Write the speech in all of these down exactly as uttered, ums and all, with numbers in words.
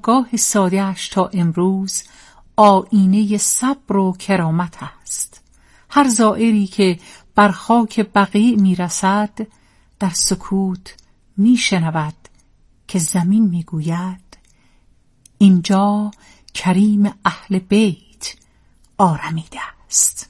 پناهگاه ساده‌اش تا امروز آیینه صبر و کرامت است. هر زائری که بر خاک بقیع می رسد در سکوت می شنود که زمین می گوید اینجا کریم اهل بیت آرمیده است.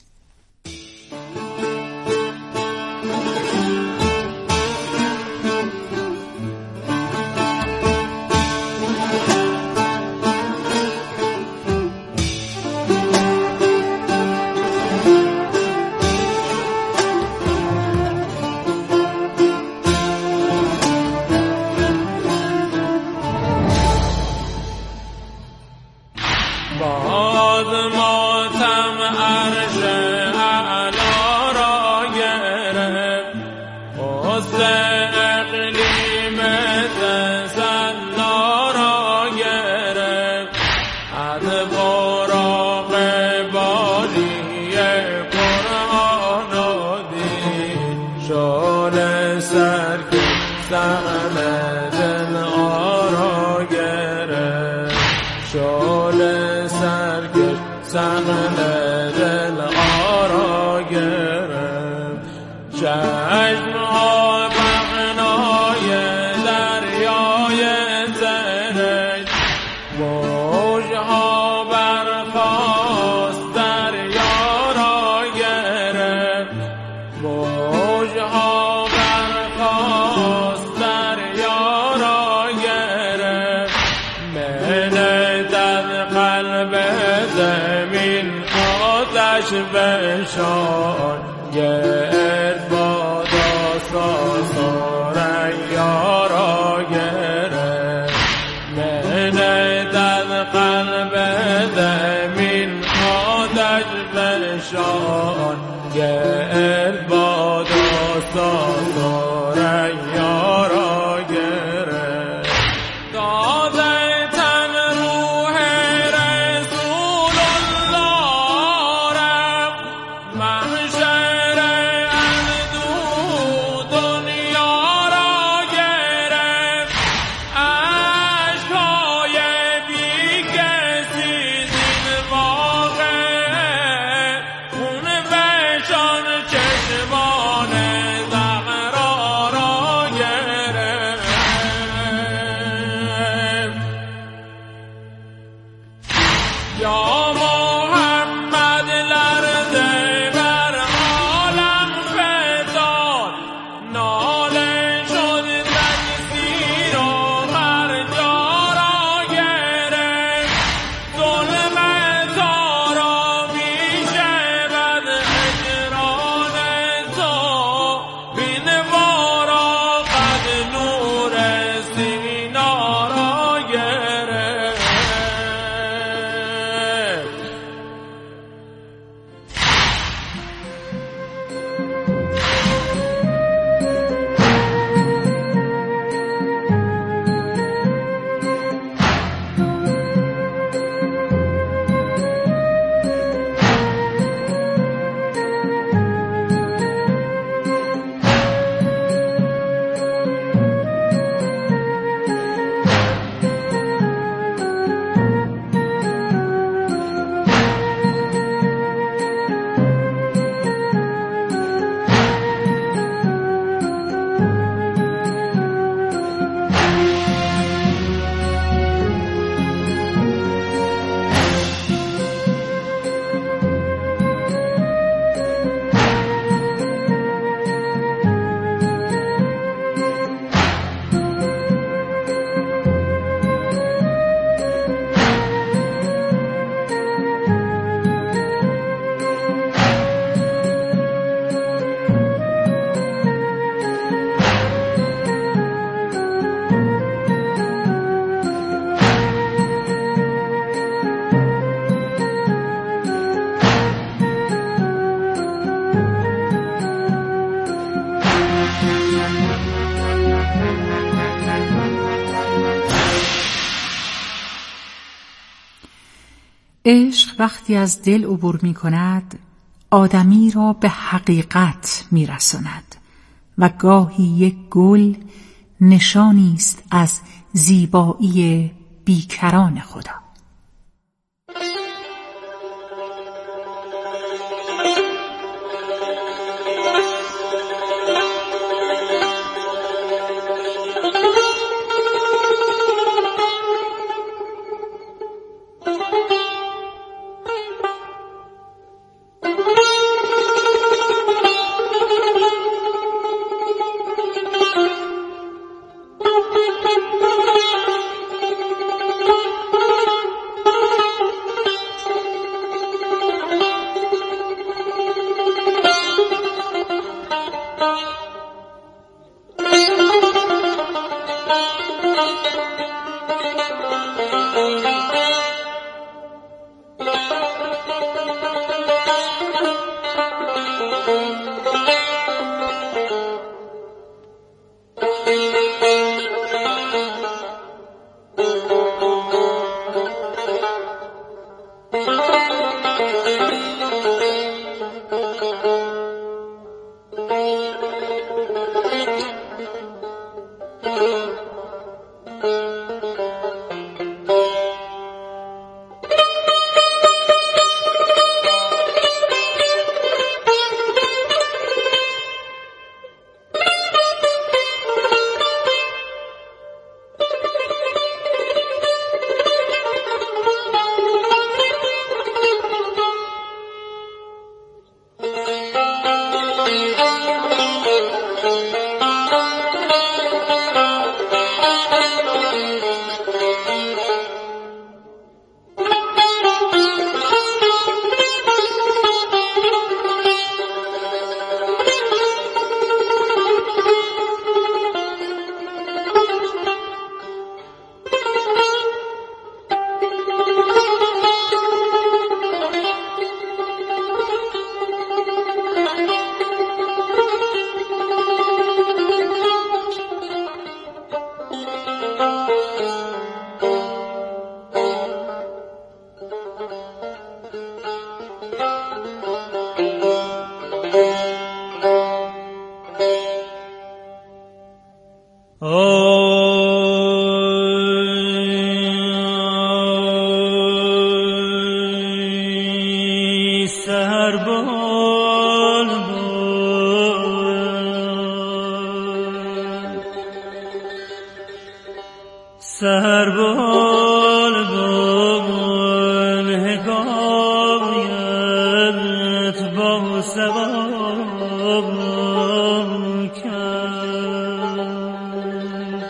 بشان گرد با داستا ساره یارا گرد منه در قلب زمین آتش بشان گرد با داستا ساره یارا گرد داده تن روح رسول الله محشر اندو دنیا را گرفت عشقای بی کسی زین واقع خون بشان چشمان زهرا را گرفت یا محمد لرزه بر عالم فتاد ناله شد تکثیر و هر جا را گرفت ظلم تارا می شود هجران تو بین بارا قد نور سینا را گرفت عشق وقتی از دل عبور می کند آدمی را به حقیقت می رساند و گاهی یک گل نشانی است از زیبایی بیکران خدا. سحر بال بال حکایت با سبا کرد.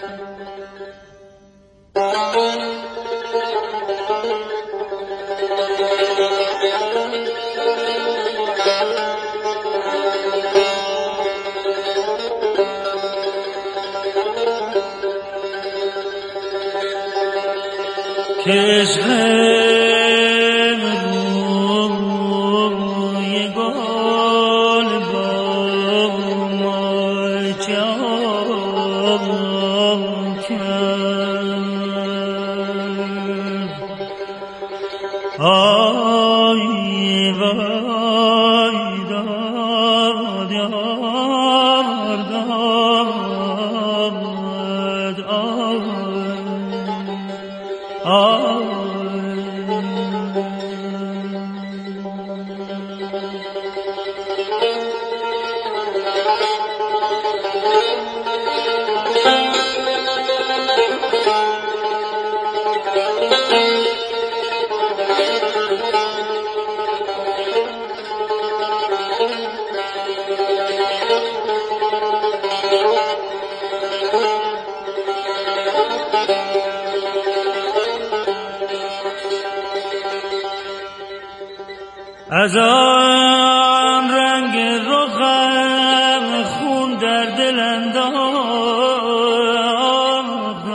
عشق روی گل با ما جام کرد. آی وای داد یار داد آی از آن رنگ رخم خون در دل انداخت.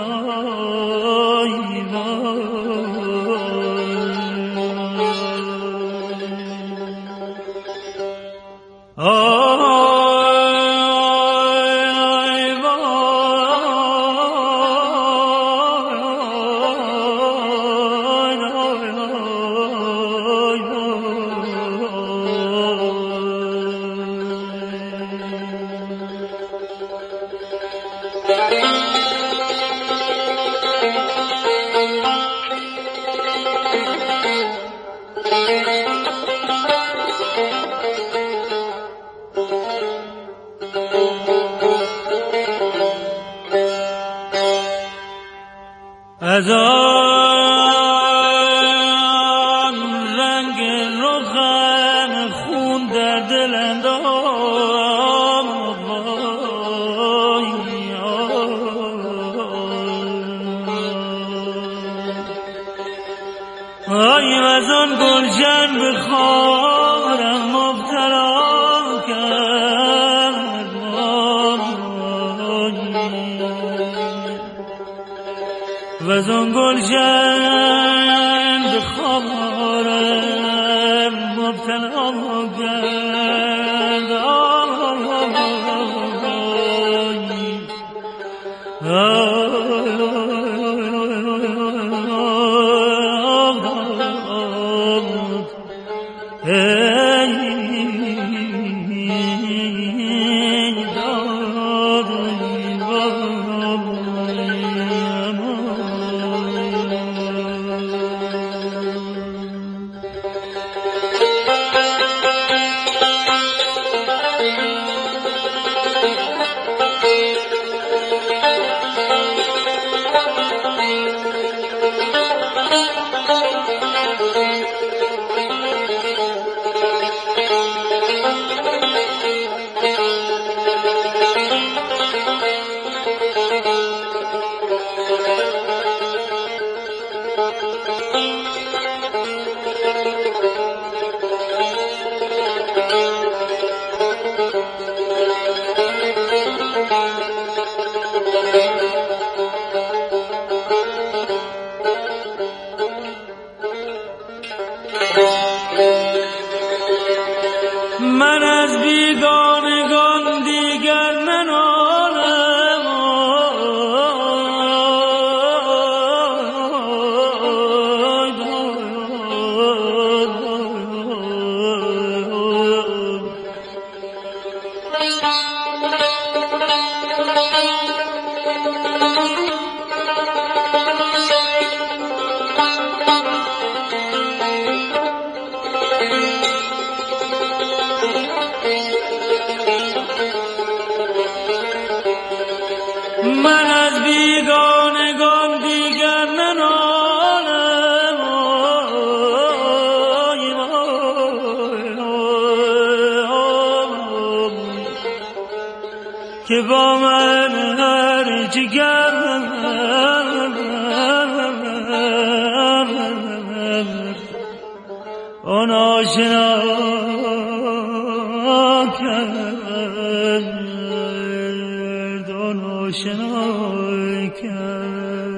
آی از آن رنگ رخم خون در دل انداخت آی از آن گلشن به خارم مبتلا کرد و از آن گلشن به خارم مبتلا کرد من از بیگانگان دیگر ننالم من از بیگانگان دیگر ننالم که با من هر جگر آن آشنا کرد آن آشنا کرد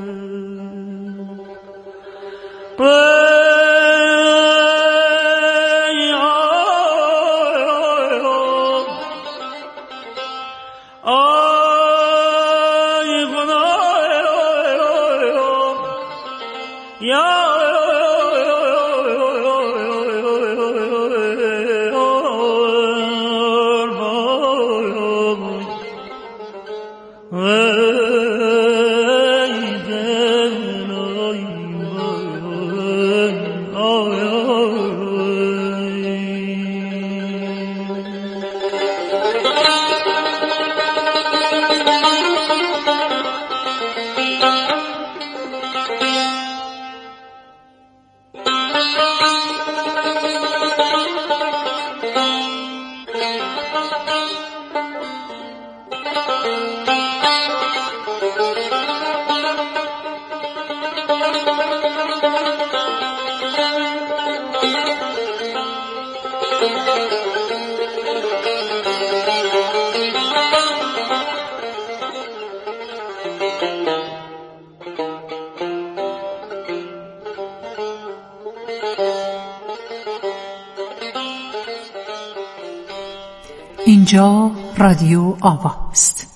اینجا رادیو آواست.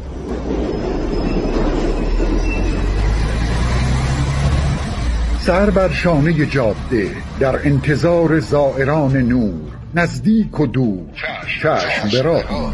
سر بر شانه جاده در انتظار زائران نور، نزدیک و دور چشم به راه.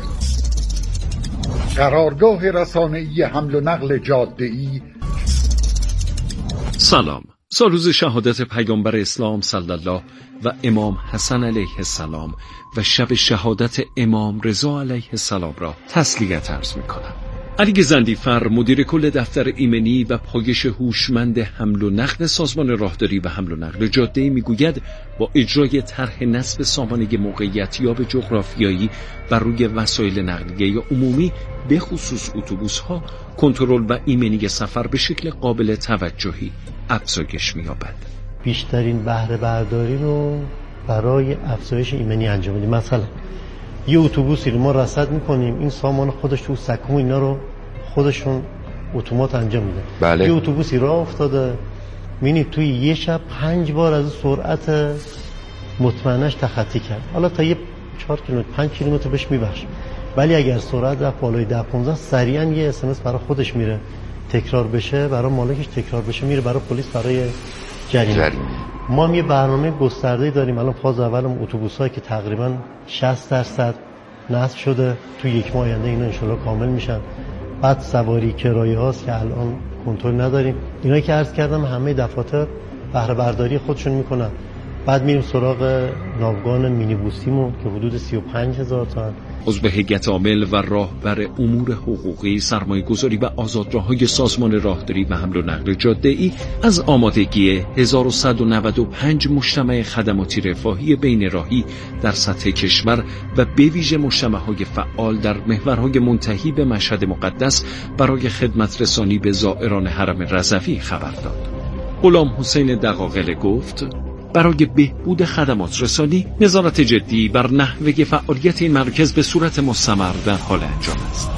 قرارگاه رسانه‌ای حمل و نقل جاده‌ای. سلام، سالروز شهادت پیامبر اسلام صلی الله و امام حسن علیه السلام و شب شهادت امام رضا علیه السلام را تسلیت عرض می‌کنم. علی زندیفر، مدیر کل دفتر ایمنی و پایش هوشمند حمل و نقل سازمان راهداری و حمل و نقل جاده‌ای میگوید با اجرای طرح نصب سامانه موقعیتیاب جغرافیایی بر روی وسایل نقلیه عمومی به خصوص اتوبوس‌ها، کنترل و ایمنی سفر به شکل قابل توجهی افزایش می‌یابد. بیشترین بهره برداری رو برای افزایش ایمنی انجام میدیم. مثلا یه اتوبوسی رو ما رصد میکنیم، این سامان خودش تو سکو اینا رو خودشون اتومات انجام میده. بله. یه اتوبوسی راه افتاده، میبینید توی یه شب پنج بار از سرعت مطمئنش تخطی کرد. حالا تا یه چهار کیلومتر پنج کیلومتر بهش میبخشه، ولی اگر سرعت رفت بالای ده پانزده سریعا یه اس ام اس برای خودش میره، تکرار بشه برای مالکش، تکرار بشه میره برای پلیس برای جریمه. ما هم یه برنامه گسترده‌ای داریم. الان فاز اولم اتوبوس‌هایی که تقریبا شصت درصد نصب شده، تو یک ماه آینده اینا ان شاءالله کامل میشن. بعد سواری کرایه هاست که الان کنترل نداریم. اینا که عرض کردم همه دفاتر بهره برداری خودشون میکنن. بعد میریم سراغ ناوگان مینیبوسیمون که حدود سی و پنج هزار تا عضو هیئت عامل و راهبر امور حقوقی، سرمایه‌گذاری و آزادراهای سازمان راهداری و حمل و نقل جاده‌ای از آمادگی هزار و صد و نود و پنج مجتمع خدماتی رفاهی بین راهی در سطح کشور و به ویژه مجتمع‌های فعال در محورهای منتهی به مشهد مقدس برای خدمت رسانی به زائران حرم رضوی خبر داد. غلام حسین دقاقله گفت: برای بهبود خدمات رسانی، نظارت جدی بر نحوه فعالیت این مرکز به صورت مستمر در حال انجام است.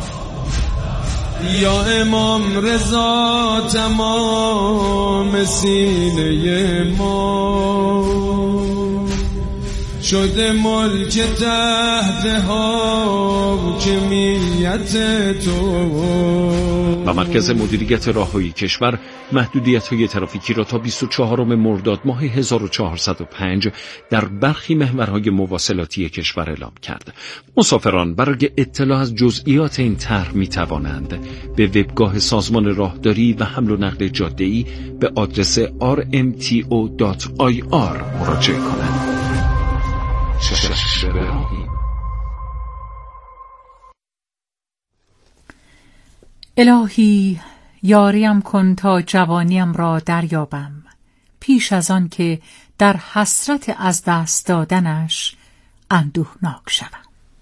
یا امام رضا تمام سینه ما شده ملک تحت حاکمیت تو. و مرکز مدیریت راههای کشور محدودیت‌های ترافیکی را تا بیست و چهارم مرداد ماه هزار و چهارصد و پنج در برخی محورهای مواصلاتی کشور اعلام کرد. مسافران برای اطلاع از جزئیات این طرح می‌توانند به وبگاه سازمان راهداری و حمل و نقل جاده‌ای به آدرس آر ام تی او دات آی آر مراجعه کنند. الهی یاریم کن تا جوانیم را دریابم، پیش از آن که در حسرت از دست دادنش اندوهناک شوم.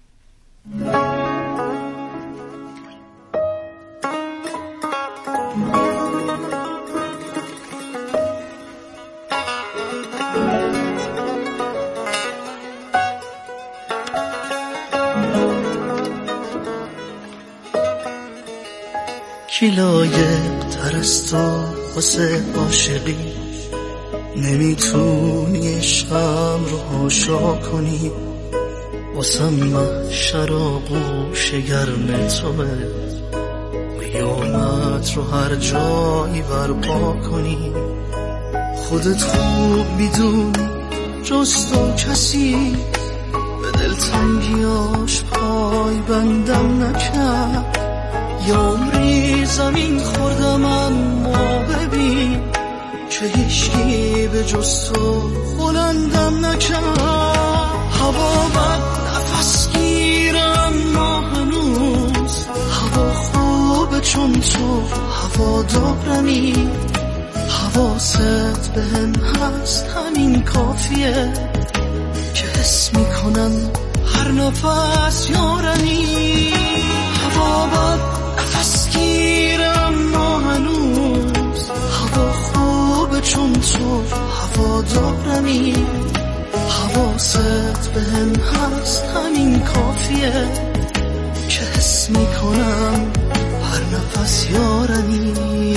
کی لایق تر از تو واسه عاشقی، نمیتونی عشقم رو حاشا کنی، واسم محشر و گوش گرم توه، قیامت رو هر جایی برپا کنی. خودت خوب میدونی جز تو کسی به دلتنگیاش پای بندم نکرد. یا عمری زمین خوردم اما ببین که هیچکی به جز تو بلندم نکرد. هوا بد نفس گیرم ما هنوز، هوا خوبه چون تو هوا دارمی، حواست به هم هست همین کافیه که حس میکنم هر نفس یارمی. هوا بد نفس گیرم ما هنوز، هوا خوبه چون تو هوا دارمی، حواست به هم هست همین کافیه که حس میکنم هر نفس یارمی.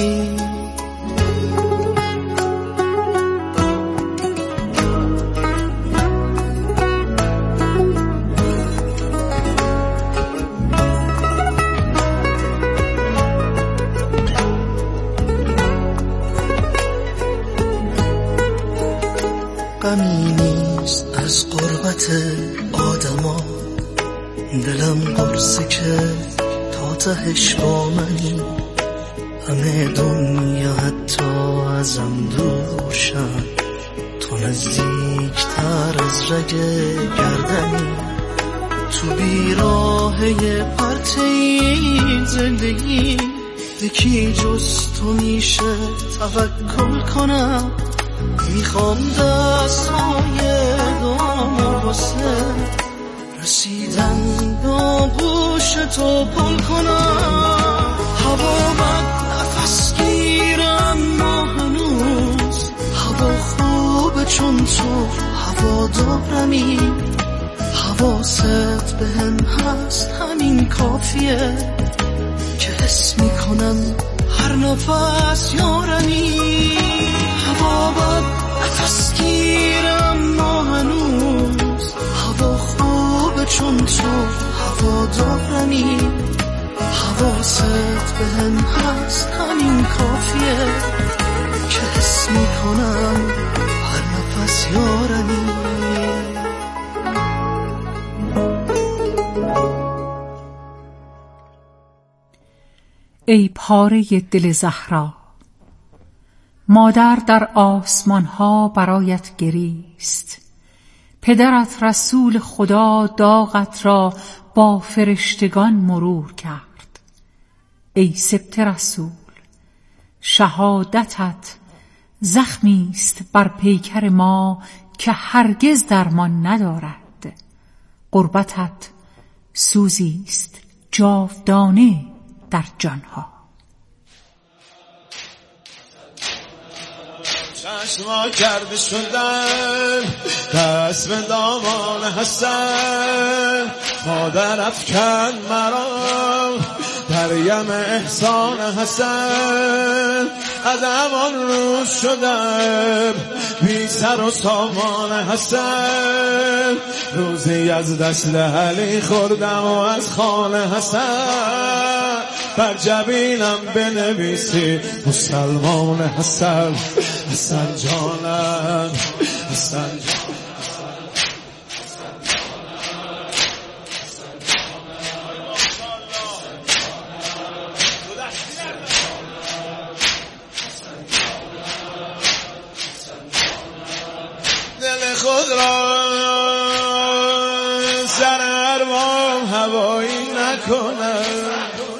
غمی نیست از غربت آدما، دلم قرصه که تا تهش با منی، همه دنیا حتی ازم دوشن، تو نزدیکتر از رگ گردنی، تو بیراهه پرته این زندگی، یکی جز تو میشه توکل کنم، میخوام دستای دامو واسه رسیدن به آغوش تو پل کنم. هوا من نفس گیرم ما هنوز، هوا خوبه چون تو هوا دارمی، حواست به هم هست همین کافیه که حس میکنم هر نفس یارمی. هوا بد نفس گیرم ما هنوز، هوا خوبه چون تو هوا دارمی، حواست به هم هست همین کافیه که حس میکنم هر نفس یارمی. ای پاره دل زهرا، مادر در آسمان ها برایت گریست، پدرت رسول خدا داغت را با فرشتگان مرور کرد. ای سبط رسول، شهادتت زخمی است بر پیکر ما که هرگز درمان ندارد. قربتت سوزی است جاودانه در جانها. چشما کرده شدن دست به دامان حسن، مادر افکن مرا در یم احسان حسن، قدمان روز شدم بی سر و سامان حسن، روزی از دست علی خوردم و از خان حسن، بر جبینم بنویسی مسلمان حسن. حسن جانم حسن جانم دل خود را سر ارمام هوایی نکنم،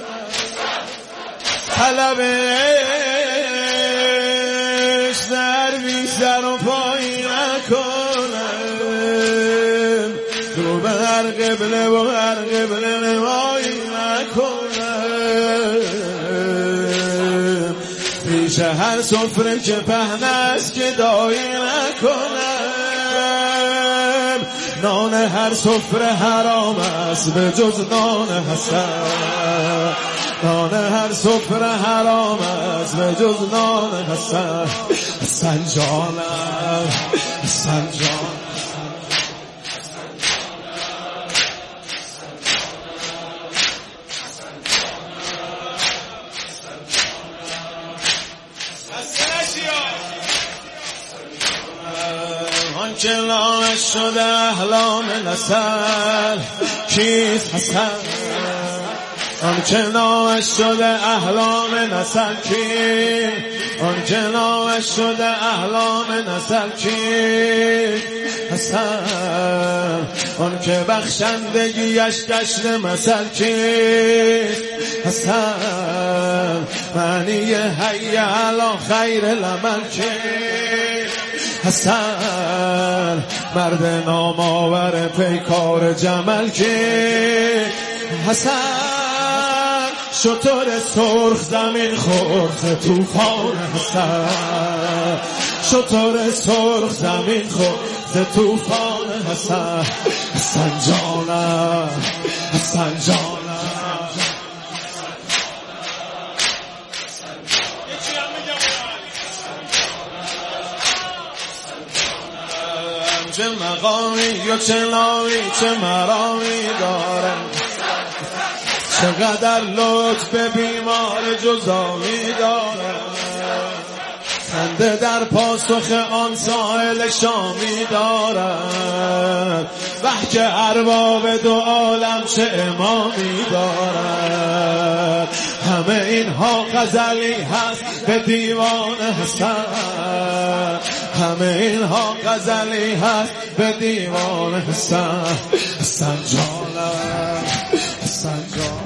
طلبش در بی سر و پایی نکنم، تو به هر قبله و هر قبله نمایی نکنم، پیش هر سفره که پهن است که دایی نکنم، نان هر سفره حرام است به جز نان حسن، نان هر سفره حرام است به جز نان حسن. حسن جانم حسن جانم آن که نامش شده احلام نسل کیست حسن، آن که نامش شده احلام نسل کی، آن که نامش شده احلام نسل کی حسن، آن که بخشندگیش گشت مثل کی حسن، معنی حی علی خیر العمل کی حسن، مرد نامآور پیکار جمل کی حسن، شتر سرخ زمین خورد توفان حسن، شتر سرخ زمین خورد توفان حسن. حسن جانم حسن جانم چه مقامی و چه نامی چه مرامی دارم، چقدر لطف بیمار جزامی دارم، خنده در پاسخ آن سائل شامی دارد، وح که ارباب دو عالم چه امامی دارد. همه اینها غزلی هست به دیوان حسن، همه اینها غزلی هست به دیوان حسن. حسن جانم، حسن جانم.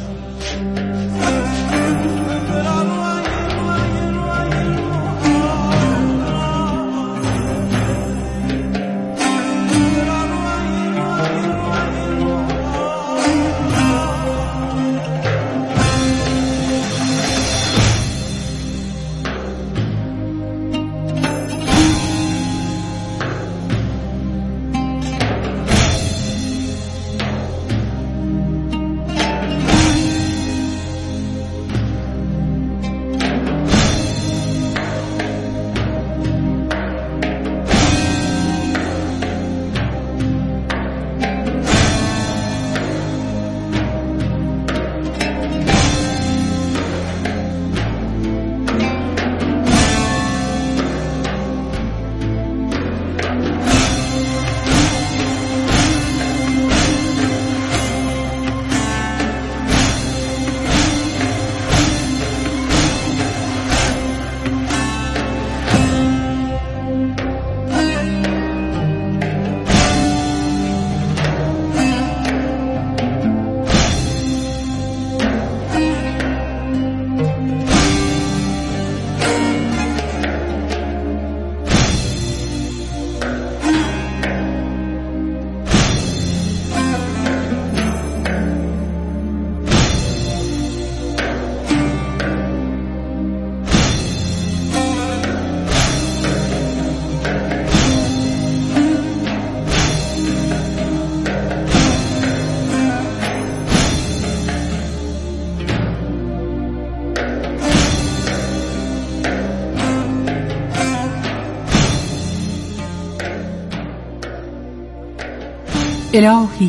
الهی،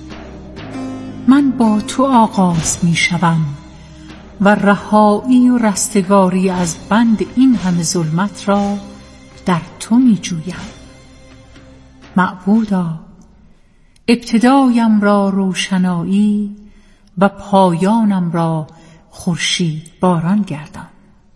من با تو آغاز می شوم و رهایی و رستگاری از بند این همه ظلمت را در تو می جویم. معبودا، ابتدایم را روشنایی و پایانم را خورشید باران گردان.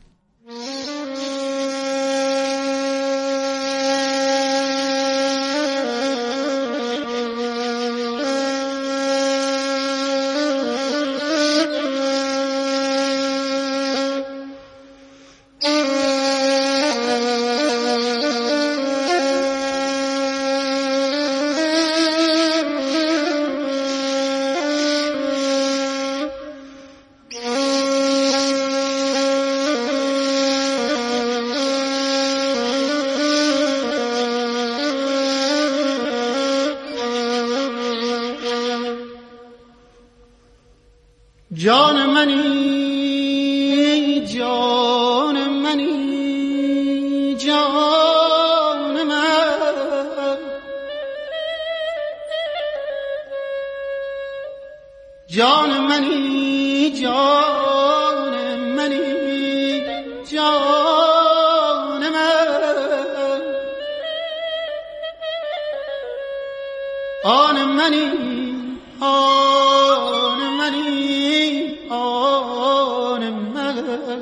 جان منی، جان منی، جان من، جان منی، جان منی، جان من، آن منی، آن منی، آن من.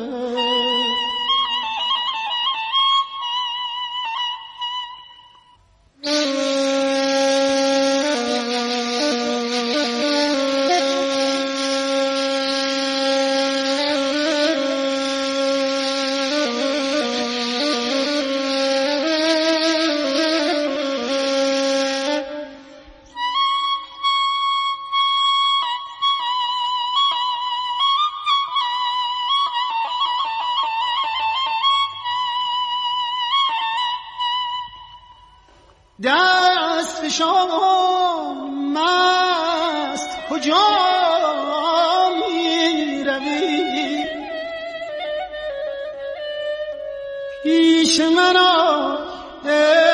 دست فشان مست کجا می روی؟ پیش من آ